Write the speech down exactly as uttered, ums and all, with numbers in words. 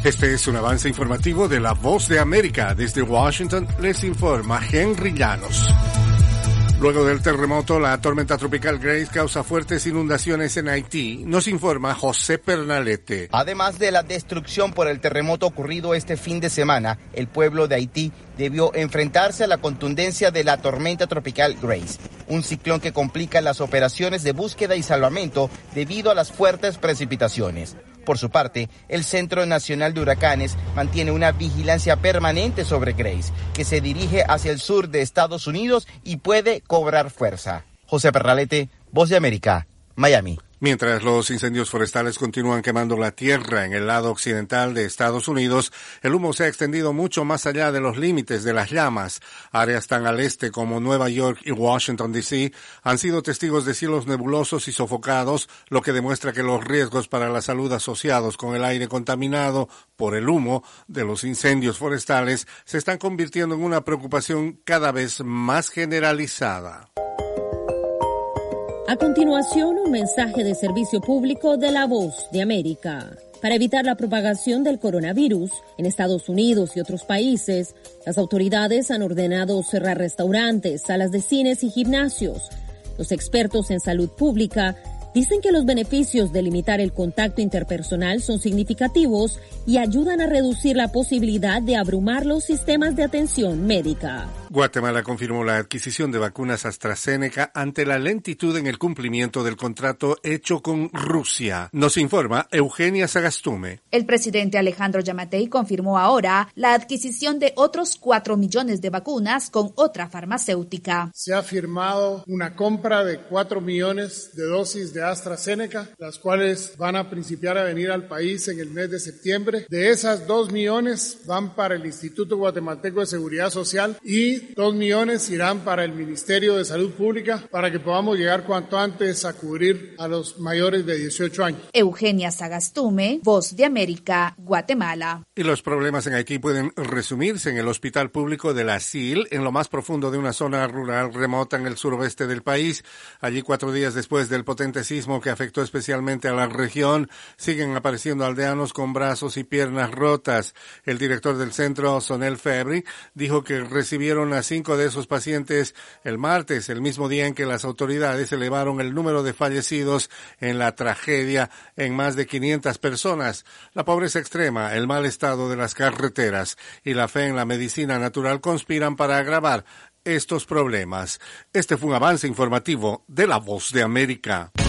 Este es un avance informativo de La Voz de América. Desde Washington les informa Henry Llanos. Luego del terremoto, la tormenta tropical Grace causa fuertes inundaciones en Haití, nos informa José Pernalete. Además de la destrucción por el terremoto ocurrido este fin de semana, el pueblo de Haití debió enfrentarse a la contundencia de la tormenta tropical Grace, un ciclón que complica las operaciones de búsqueda y salvamento debido a las fuertes precipitaciones. Por su parte, el Centro Nacional de Huracanes mantiene una vigilancia permanente sobre Grace, que se dirige hacia el sur de Estados Unidos y puede cobrar fuerza. José Pernalete, Voz de América, Miami. Mientras los incendios forestales continúan quemando la tierra en el lado occidental de Estados Unidos, el humo se ha extendido mucho más allá de los límites de las llamas. Áreas tan al este como Nueva York y Washington, D C han sido testigos de cielos nebulosos y sofocados, lo que demuestra que los riesgos para la salud asociados con el aire contaminado por el humo de los incendios forestales se están convirtiendo en una preocupación cada vez más generalizada. A continuación, un mensaje de servicio público de La Voz de América. Para evitar la propagación del coronavirus en Estados Unidos y otros países, las autoridades han ordenado cerrar restaurantes, salas de cines y gimnasios. Los expertos en salud pública dicen que los beneficios de limitar el contacto interpersonal son significativos y ayudan a reducir la posibilidad de abrumar los sistemas de atención médica. Guatemala confirmó la adquisición de vacunas AstraZeneca ante la lentitud en el cumplimiento del contrato hecho con Rusia. Nos informa Eugenia Sagastume. El presidente Alejandro Yamatei confirmó ahora la adquisición de otros cuatro millones de vacunas con otra farmacéutica. Se ha firmado una compra de cuatro millones de dosis de AstraZeneca, las cuales van a principiar a venir al país en el mes de septiembre. De esas dos millones van para el Instituto Guatemalteco de Seguridad Social y dos millones irán para el Ministerio de Salud Pública para que podamos llegar cuanto antes a cubrir a los mayores de dieciocho años. Eugenia Sagastume, Voz de América, Guatemala. Y los problemas en Haití pueden resumirse en el hospital público de La Sille, en lo más profundo de una zona rural remota en el suroeste del país. Allí, cuatro días después del potente sismo que afectó especialmente a la región, siguen apareciendo aldeanos con brazos y piernas rotas. El director del centro, Sonel Febri, dijo que recibieron a cinco de esos pacientes el martes, el mismo día en que las autoridades elevaron el número de fallecidos en la tragedia en más de quinientas personas. La pobreza extrema, el mal estado de las carreteras y la fe en la medicina natural conspiran para agravar estos problemas. Este fue un avance informativo de La Voz de América.